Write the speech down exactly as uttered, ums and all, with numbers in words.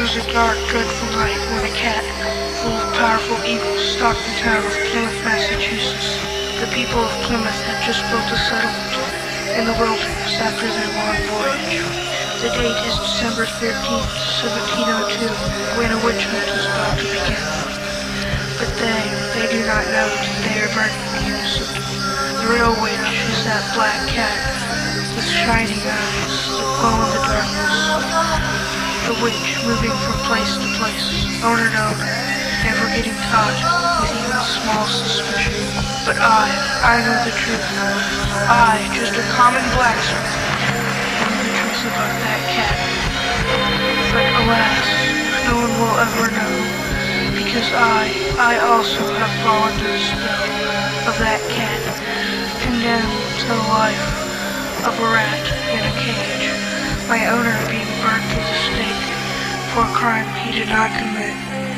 was a dark, dreadful night when a cat, full of powerful evil, stalked the town of Plymouth, Massachusetts. The people of Plymouth had just built a settlement in the wilderness after their long voyage. The date is December thirteenth, seventeen oh two, when a witch hunt is about to begin. But they, they do not know that they are burning in unison. The real witch is that black cat with shining eyes that glow in the darkness. The witch moving from place to place, owner to owner, never getting caught with even the smallest suspicion. But I, I know the truth. I, just a common blacksmith, know the truth about that cat. But alas, no one will ever know, because I, I also have fallen to the spell of that cat, condemned to the life of a rat in a cage, my owner being burnt to the stake for a crime he did not commit.